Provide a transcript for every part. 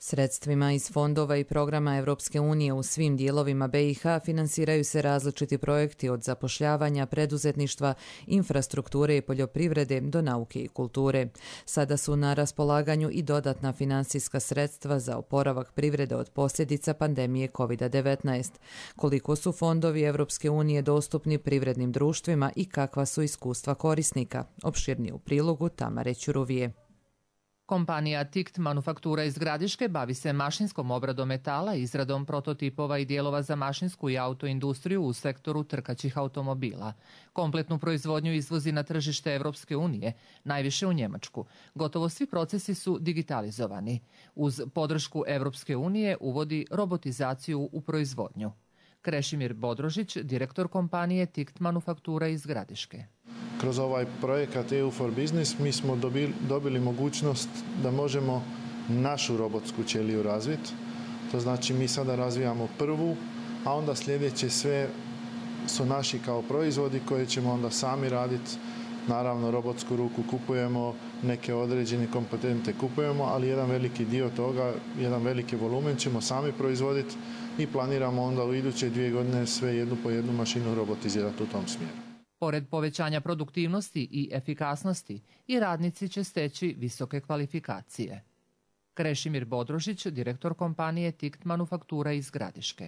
Sredstvima iz fondova i programa Europske unije u svim dijelovima BiH finansiraju se različiti projekti od zapošljavanja, preduzetništva, infrastrukture i poljoprivrede do nauke i kulture. Sada su na raspolaganju i dodatna financijska sredstva za oporavak privrede od posljedica pandemije COVID-19. Koliko su fondovi Europske unije dostupni privrednim društvima i kakva su iskustva korisnika? Opširnije u prilogu Tamare Ćuruvije. Kompanija TICT Manufaktura iz Gradiške bavi se mašinskom obradom metala, izradom prototipova i dijelova za mašinsku i autoindustriju u sektoru trkaćih automobila. Kompletnu proizvodnju izvozi na tržište Europske unije, najviše u Njemačku. Gotovo svi procesi su digitalizovani. Uz podršku Europske unije uvodi robotizaciju u proizvodnju. Krešimir Bodrožić, direktor kompanije TICT Manufaktura iz Gradiške. Kroz ovaj projekat EU for Business mi smo dobili mogućnost da možemo našu robotsku ćeliju razviti. To znači mi sada razvijamo prvu, a onda sljedeće sve su naši kao proizvodi koje ćemo onda sami raditi. Naravno, robotsku ruku kupujemo, neke određene kompetente kupujemo, ali jedan veliki dio toga, jedan veliki volumen ćemo sami proizvoditi i planiramo onda u iduće 2 godine sve jednu po jednu mašinu robotizirati u tom smjeru. Pored povećanja produktivnosti i efikasnosti, i radnici će steći visoke kvalifikacije. Krešimir Bodrožić, direktor kompanije TICT Manufaktura iz Gradiške.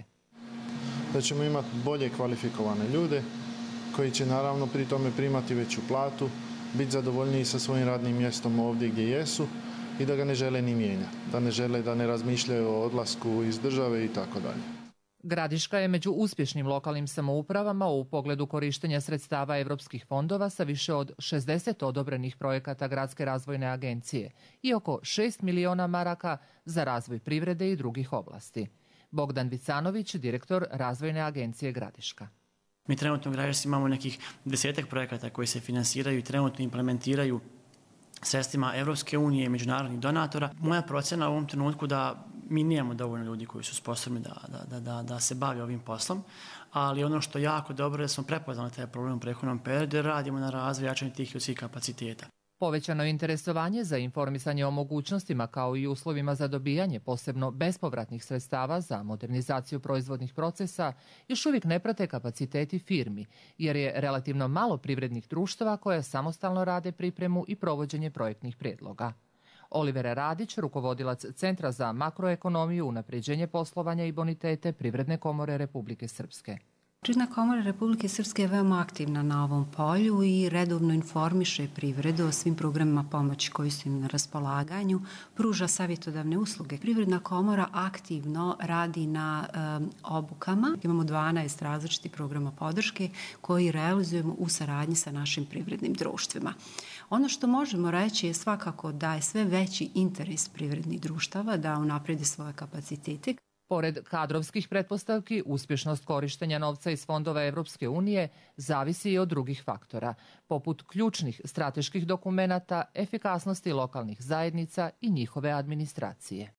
Da ćemo imati bolje kvalifikovane ljude koji će naravno pri tome primati veću platu, biti zadovoljniji sa svojim radnim mjestom ovdje gdje jesu i da ga ne žele ni mijenjati, da ne žele, da ne razmišljaju o odlasku iz države i tako dalje. Gradiška je među uspješnim lokalnim samoupravama u pogledu korištenja sredstava europskih fondova sa više od 60 odobrenih projekata Gradske razvojne agencije i oko 6 miliona maraka za razvoj privrede i drugih oblasti. Bogdan Vicanović, direktor Razvojne agencije Gradiška. Mi trenutno u Gradišci imamo nekih 10 projekata koji se finansiraju i trenutno implementiraju sredstvima Europske unije i međunarodnih donatora. Moja procena u ovom trenutku da mi nemamo dovoljno ljudi koji su sposobni da se bave ovim poslom, ali ono što je jako dobro je da smo prepoznali taj problem u prethodnom periodu, radimo na razvoju jačanju tih ljudskih kapaciteta. Povećano interesovanje za informisanje o mogućnostima kao i uslovima za dobijanje posebno bespovratnih sredstava za modernizaciju proizvodnih procesa još uvijek ne prate kapaciteti firmi, jer je relativno malo privrednih društava koja samostalno rade pripremu i provođenje projektnih prijedloga. Oliver Radić, rukovodilac Centra za makroekonomiju, unapređenje poslovanja i bonitete Privredne komore Republike Srpske. Privredna komora Republike Srpske je veoma aktivna na ovom polju i redovno informiše privredu o svim programima pomoći koji su im na raspolaganju, pruža savjetodavne usluge. Privredna komora aktivno radi na obukama. Imamo 12 različitih programa podrške koji realizujemo u saradnji sa našim privrednim društvima. Ono što možemo reći je svakako da je sve veći interes privrednih društava da unapredi svoje kapacitete. Pored kadrovskih pretpostavki, uspješnost korištenja novca iz fondova Europske unije zavisi i od drugih faktora, poput ključnih strateških dokumenata, efikasnosti lokalnih zajednica i njihove administracije.